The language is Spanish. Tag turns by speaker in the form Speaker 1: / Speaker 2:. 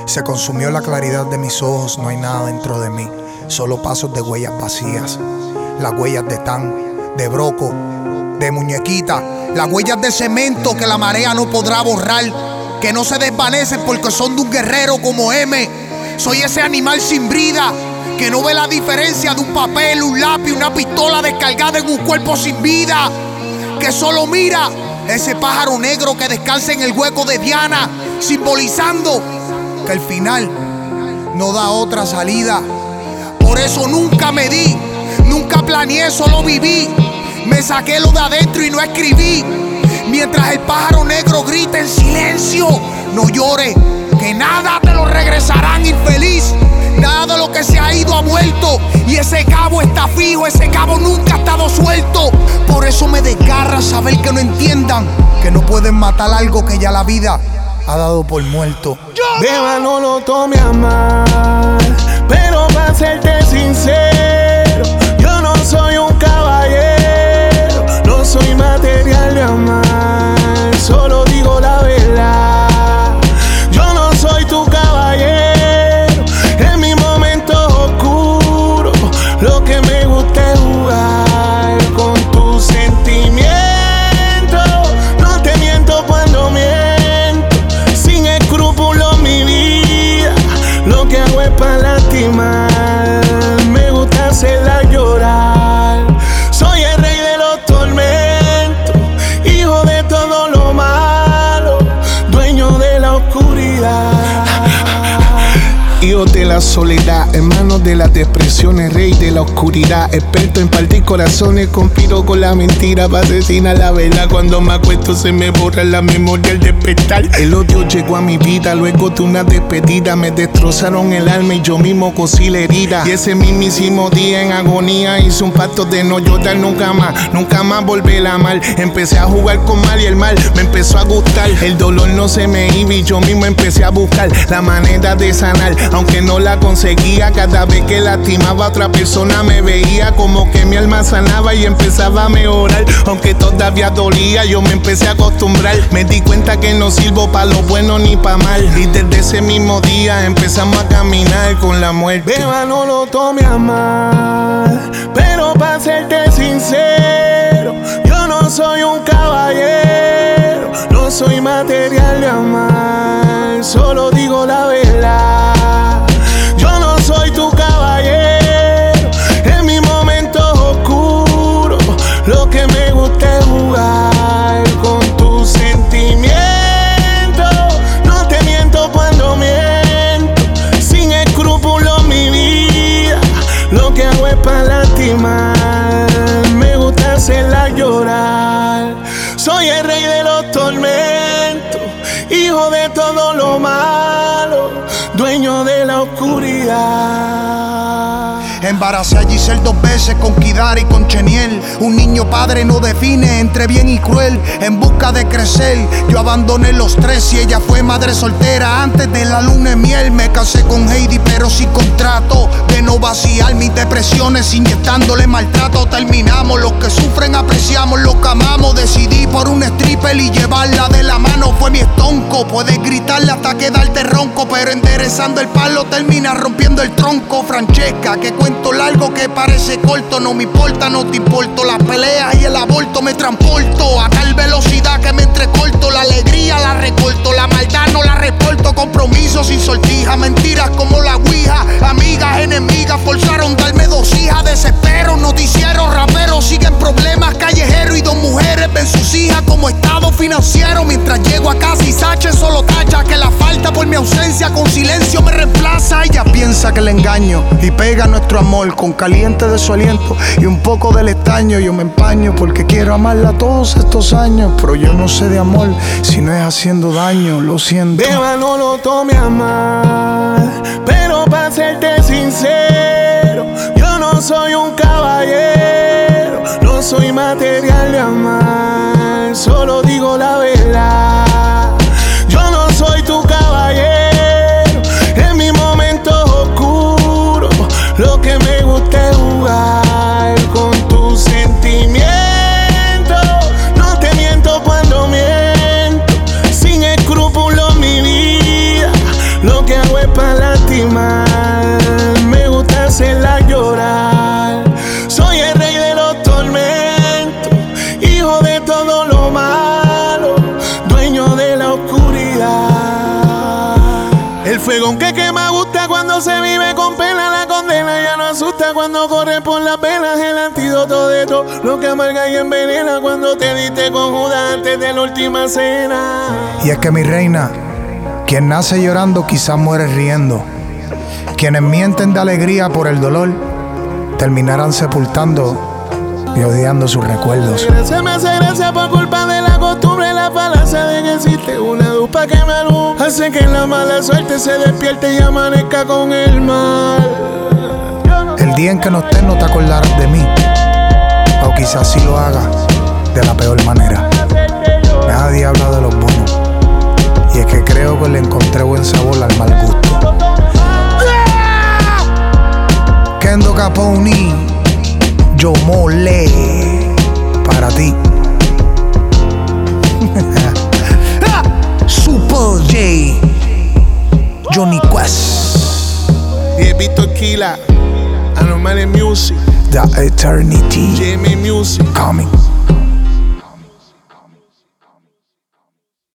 Speaker 1: Se consumió la claridad de mis ojos, no hay nada dentro de mí, solo pasos de huellas vacías. Las huellas de Tan, de Broco, de Muñequita, las huellas de cemento que la marea no podrá borrar, que no se desvanecen porque son de un guerrero como M. Soy ese animal sin brida que no ve la diferencia de un papel, un lápiz, una pistola descargada en un cuerpo sin vida, que solo mira ese pájaro negro que descansa en el hueco de Diana, simbolizando que el final no da otra salida. Por eso nunca me di, nunca planeé, solo viví. Me saqué lo de adentro y no escribí. Mientras el pájaro negro grita en silencio, no llores, que nada te lo regresarán, infeliz. Nada de lo que se ha ido ha vuelto, y ese cabo está fijo, ese cabo nunca ha estado suelto. Por eso me desgarra saber que no entiendan que no pueden matar algo que ya la vida ha dado por muerto.
Speaker 2: Beba, no lo tome a mal, pero para serte sincero, yo no soy un caballero, no soy material de amar, solo digo la verdad. Yo no soy tu caballero, en mis momentos oscuros lo que me gusta es jugar con tus sentimientos. No te miento cuando miento, sin escrúpulos mi vida, lo que hago es para lastimar. Me gusta hacerla llorar. Soy el rey de los tormentos, hijo de todo lo malo, dueño de la oscuridad. Hijo de la soledad, hermano de las depresiones, rey de la oscuridad, experto en partir corazones, conspiro con la mentira para asesinar la verdad. Cuando me acuesto se me borra la memoria al despertar. El odio llegó a mi vida luego de una despedida, me destrozaron el alma y yo mismo cosí la herida. Y ese mismísimo día en agonía hice un pacto de no llorar nunca más volver a amar. Empecé a jugar con mal y el mal me empezó a gustar. El dolor no se me iba y yo mismo empecé a buscar la manera de sanar. Aunque no la conseguía, cada vez que lastimaba a otra persona me veía como que mi alma sanaba y empezaba a mejorar. Aunque todavía dolía, yo me empecé a acostumbrar. Me di cuenta que no sirvo para lo bueno ni para mal, y desde ese mismo día empezamos a caminar con la muerte. Beba, no lo tome a mal, pero para serte sincero, yo no soy un caballero, no soy material de amar, solo digo la verdad. Yo no soy tu caballero, en mis momentos oscuros lo que me gusta es jugar con tus sentimientos. No te miento cuando miento, sin escrúpulos mi vida, lo que hago es para lastimar. Me gusta hacerla llorar. Soy el rey de los tormentos, hijo de todo lo malo, dueño de la oscuridad.
Speaker 1: Embaracé a Giselle 2 veces con Kidara y con Cheniel. Un niño padre no define entre bien y cruel. En busca de crecer, yo abandoné los 3 y ella fue madre soltera antes de la luna de miel. Me casé con Heidi pero sin contrato, de no vaciar mis depresiones inyectándole maltrato. Terminamos, los que sufren apreciamos, los que amamos. Decidí por un stripper y llevarla de la mano, fue mi estonco. Puedes gritarle hasta quedarte ronco, pero enderezando el palo termina rompiendo el tronco. Francesca, que cuento largo que parece corto, no me importa, no te importo. Las peleas y el aborto me transporto a tal velocidad que me entrecorto. La alegría la recorto, la maldad no la reporto. Compromisos sin sortija, mentiras como la ouija. Amigas, enemigas, forzaron darme 2 hijas. Desespero, noticieros, raperos siguen problemas callejeros, y 2 mujeres ven sus hijas como estado financiero. Mientras llego a casa y Sache solo tacha que la falta por mi ausencia con silencio me reemplaza. Ella piensa que le engaño y pega nuestro amor con caliente de su aliento y un poco del estaño. Yo me empaño porque quiero amarla todos estos años, pero yo no sé de amor si no es haciendo daño, lo siento.
Speaker 2: Beba, no lo tome a mal, pero para serte sincero, yo no soy un caballero, no soy material de amar, solo digo la verdad. Yo no soy tu caballero, en mis momentos oscuros lo que me gusta es jugar con tus sentimientos. No te miento cuando miento, sin escrúpulos mi vida, lo que hago es El fuego que quema gusta cuando se vive con pena. La condena ya no asusta cuando corre por las venas. El antídoto de todo lo que amarga y envenena. Cuando te diste con Judas antes de la última cena.
Speaker 1: Y es que mi reina, quien nace llorando quizás muere riendo. Quienes mienten de alegría por el dolor terminarán sepultando y odiando sus recuerdos.
Speaker 2: Se me hace gracia por culpa de la costumbre. La falacia de que existe una luz pa' que me alumbre. Hace que la mala suerte se despierte y amanezca con el mal.
Speaker 1: El día en que no estés no te acordarás de mí, o quizás sí lo haga de la peor manera. Nadie habla de los buenos, y es que creo que le encontré buen sabor al mal gusto. Kendo Capone, Yo Mole, para ti. Super J, Johnny Quest,
Speaker 2: y Víctor Kila, Anormal Music,
Speaker 1: The Eternity,
Speaker 2: Jamie Music,
Speaker 1: coming.